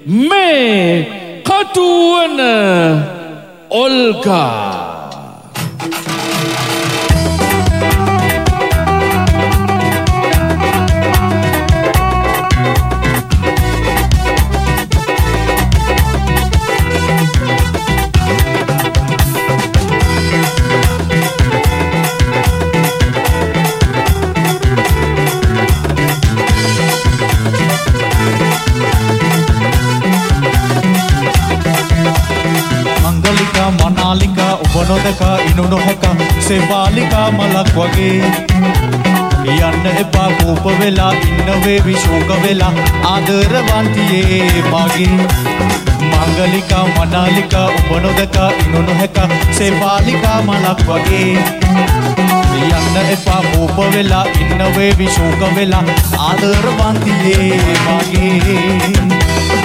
මේ කටුවන ඔල්ගා මනාලිකා ඔබ නොදකා ඉනු නොහැක සේවාලිකා මලක් වගේ යන්න එපා කෝප වෙලා ඉන්න වේවි ශෝක වෙලා ආදරවන්තියේ මගේ මංගලිකා මනාලිකා ඔබ නොදකා ඉනු නොහැක සේවාලිකා මලක් වගේ යන්න එපා කෝප වෙලා ඉන්න වේවි ශෝක වෙලා ආදරවන්තියේ මගේ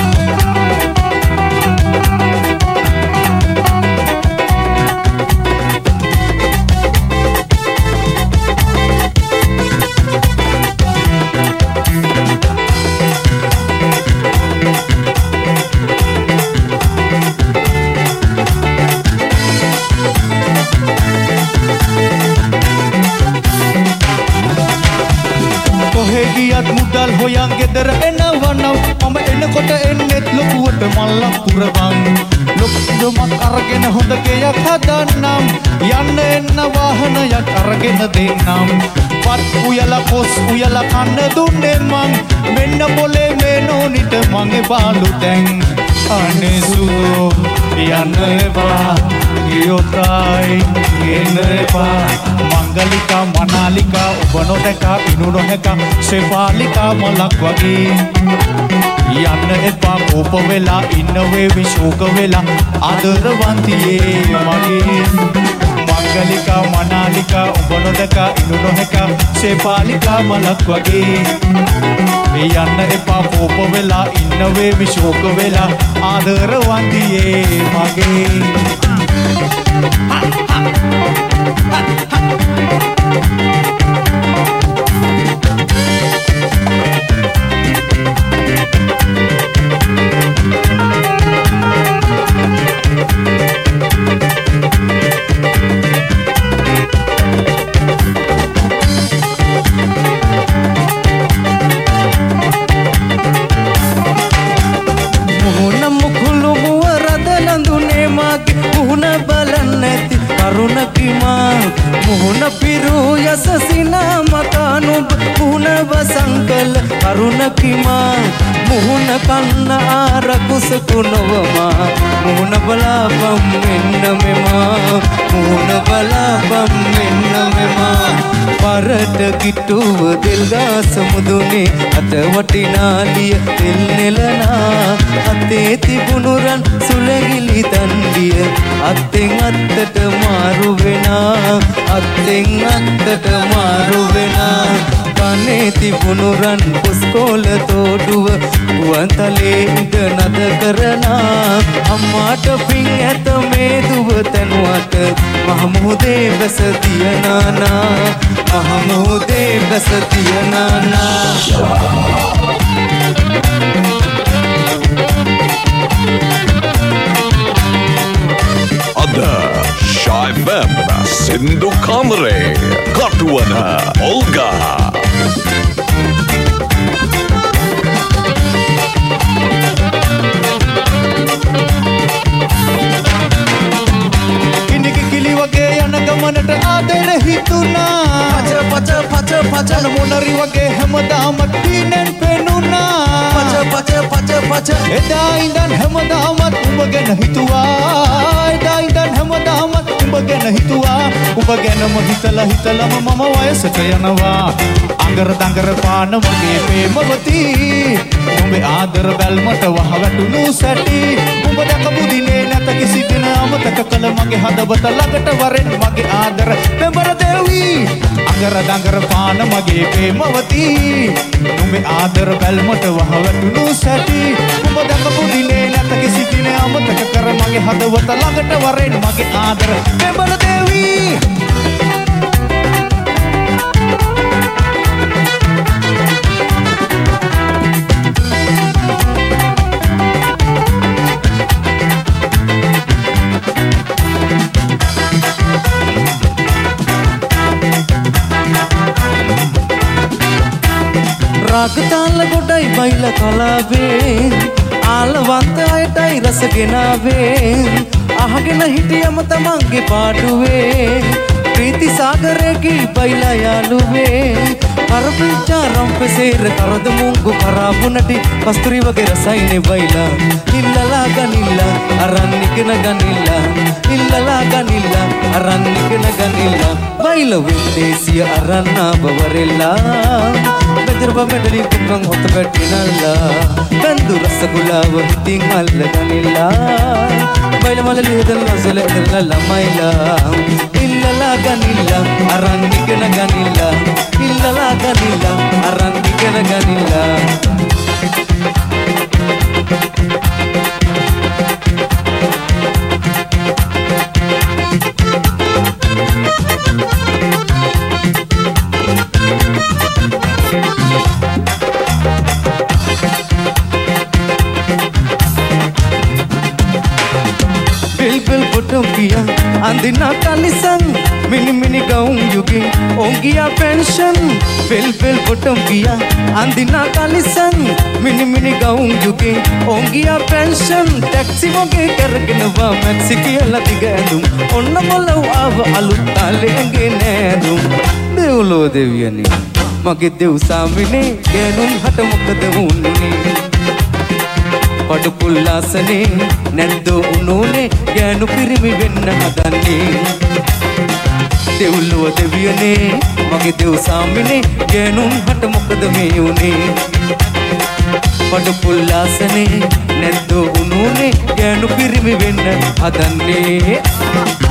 මුදල් හොයන් ගෙදර එනවනම් මම එනකොට එන්නෙත් ලොකුවට මල්ලක් පුරවන් ලොකුමක් අරගෙන හොඳ ගෙයක් හදන්නම් යන්න එන්න වාහනයක් අරගෙන දෙන්නම් පත් උයලා පොස් උයලා කන්න දුන්නේ මං මෙන්න බොලේ මේ නෝනිට මගේ බාලු දැන් අනේ සුවෝ යන්න එපා ගියොතයි එන්න එපා මංගලිකා මනාලිකා ඔබ නොදකා ඉනු නොහැක සේවාලිකා මලක් වගේ යන්න එපා කෝප වෙලා ඉන්න වේවි ශෝක වෙලා ආදරවන්තියේ මගේ මංගලිකා මනාලිකා ඔබ නොදකා ඉනු නොහැක සේවාලිකා මලක් වගේ යන්න එපා කෝප වෙලා ඉන්න වේවි ශෝක වෙලා ආදරවන්තියේ මගේ මුහුණ පිරු යසසිනා මකානු මුහුණ වසංකල කරුණකිමා මුහුණ කන්න ආරකුසකු නොවමා මුහුණ බලාපම් මෙන්න මෙමා මුහුණ බලාපම් මෙන්න මෙමා පරට කිට්ටුව දෙල්ගාස මුදුනේ අත වටිනාලිය තෙල් නෙලනා අතේ තිබුණුරන් සුලගිලි තන්ඩිය අත්තෙන් අත්තට මාරු වෙනා අත්තෙන් අත්තට මාරු වෙනා කනේ තිබුණුරන් පුස්කෝල තෝඩුව ගුවන්තලේ ඉඳ නද කරනා අම්මාට පින් ඇත මේ දුව තැනුවට මහමුහුදේ බැස තියනානා මහමුහුදේ බැස තියනානා Shy FM Sindhu Kamre Katuwana Olga Kiniki kili wage yana gamanata adere hituna Pacha pacha pacha pacha namonari wage hamadamat tinen penuna Pacha pacha pacha pacha eda indan hamadamat umagena hituwa eda indan hamadamat umagena hituwa umagena mahitala hitala mama wayasaka yanawa angar dangar paana wage premavati umbe aadara balmata wahawatunu sati umba dakabu dine nata kisi dina amataka kala mage hadawata lagata waren mage aadara membara dewi angar dangar paana mage premavati umbe aadara balmata wahawatunu sati umba dakabu dine nata kisi dina amataka kala mage hadawata lagata waren mage aadara membara dewi රාගතාල ගොඩයි බයිල කලාවේ ආලවන්ත අයටයි රස ගෙනාවේ අහගෙන හිටියම තමන්ගේ පාඩුවේ ප්‍රීති සාගරයේ බයිලා යාළුවේ කරපිච්චා රම්පසේර කරද මුංගු කරාබුනටි කස්තුරි වගේ රසයිනේ බයිලා ඉල්ලලා ගනිල්ලා අරන් නිකන ගනිල්ලා ඉල්ලලා ගනිල්ලා අරන් නිකන ගනිල්ලා බයිලා විදේසිය අරන් ආවවරෙල්ලා බෙදරබ මෙඩලි කුංගන් හොත පැටිනල්ලා බඳු රසගුලාව හිතින් අල්ල ගනිල්ලා බයිලා මල ලියදල් රසල කරලා ළමයිලා ඉල්ලලා ගනිල්ලා අරන් නිකන ගනිල්ලා ඉල්ලලා ගනිල්ලා අරන් නිකන ගනිල්ලා बिल फोटो किया अंदिना कालिसन मिनी मिनी गाऊं युगी ओंगिया पेंशन बिल फोटो किया अंदिना कालिसन मिनी मिनी गाऊं युगी ओंगिया पेंशन टैक्सी मोगे करगनवा मैक्सिकियला दिगदुम ओन्न මොලව ආව අලුත් තාලෙන්ගේ නෑදුම් දෙව්ලෝ දෙවියනි මගේ දෙව් සාමිනේ ගෑනුන් හට මොකද වුන්නේ පඩු පුල්ලාසනේ නැද්දෝ උනෝනේ ගෑනු පිරිමි වෙන්න හදන්නේ දෙව්ලොව දෙවියනේ මගේ දෙව් සාමිනේ ගෑනුන් හට මොකද මේ උනේ පඩු පුල්ලාසනේ නැද්දෝ උනෝනේ ගෑනු පිරිමි වෙන්න හදන්නේ